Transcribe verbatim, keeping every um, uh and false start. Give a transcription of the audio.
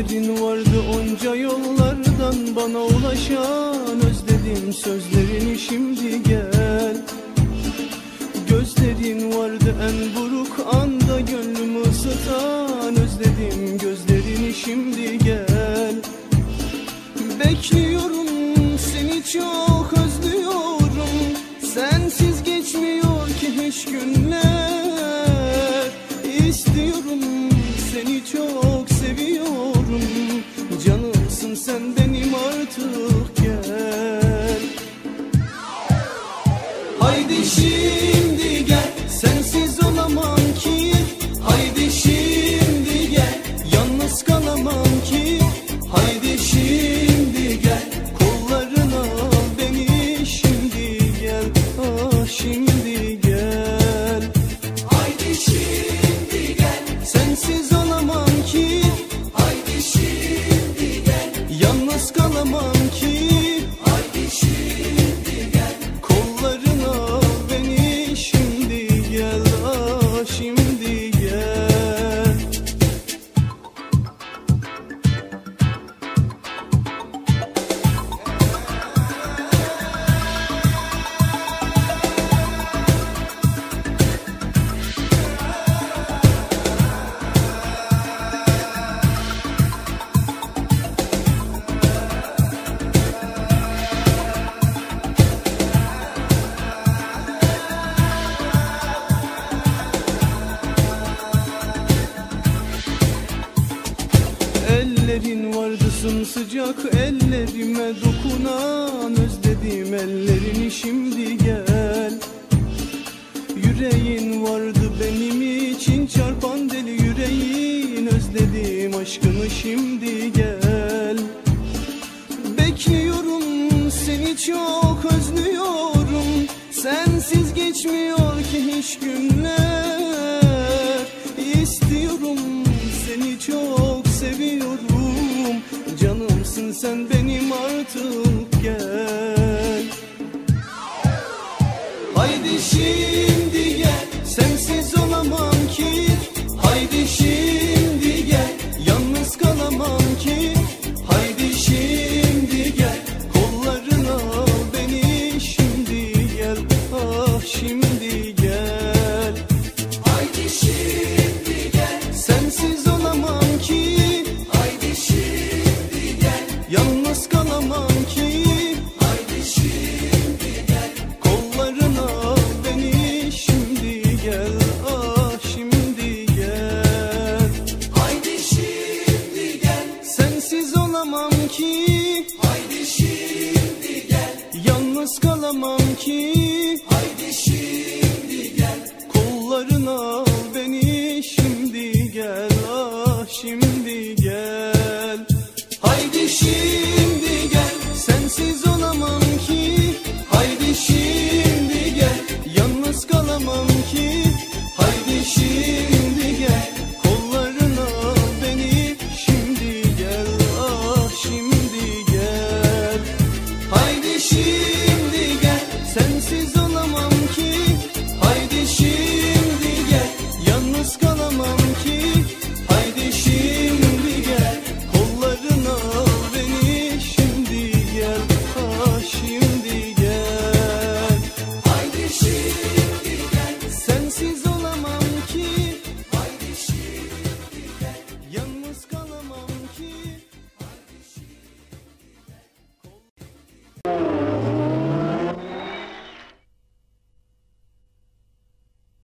Ellerin vardı onca yollardan bana ulaşan, özledim sözlerini şimdi gel. Gözlerin vardı en buruk anda gönlümü ısıtan, özledim gözlerini şimdi gel. Bekliyorum seni çok özlüyorum, sensiz geçmiyor ki hiç günler. İstiyorum seni çok seviyorum, canımsın sen benim artık gel. Haydi şimdi gel, sensiz olamam ki. Haydi şimdi gel, yalnız kalamam ki. Haydi şimdi gel, kollarına al beni şimdi gel. Ah şimdi gel. Haydi şimdi gel, sensiz olamam ki. haydi şimdi gel, Yalnız kalamam ki. haydi şimdi gel, Kollarına al beni şimdi gel. Ah şimdi gel. Ellerin vardı sımsıcak, ellerime dokunan, özledim ellerini şimdi gel. Yüreğin vardı benim için çarpan deli yüreğin, özledim aşkını şimdi gel. Bekliyorum seni çok özlüyorum, sensiz geçmiyor ki hiç günler. İstiyorum seni çok seviyorum, canımsın sen benim artık gel. Haydi şimdi gel, sensiz olamam ki. Haydi şimdi gel, yalnız kalamam ki. Haydi şimdi gel, kollarına al beni şimdi gel. Ah şimdi gel. haydi şimdi gel, Sensiz olamam ki. haydi şimdi gel, Yalnız kalamam ki. haydi şimdi gel, Kollarına al beni şimdi gel. Ah şimdi gel. haydi şimdi gel, Sensiz olamam ki. haydi şimdi gel, Yalnız kalamam ki. haydi şimdi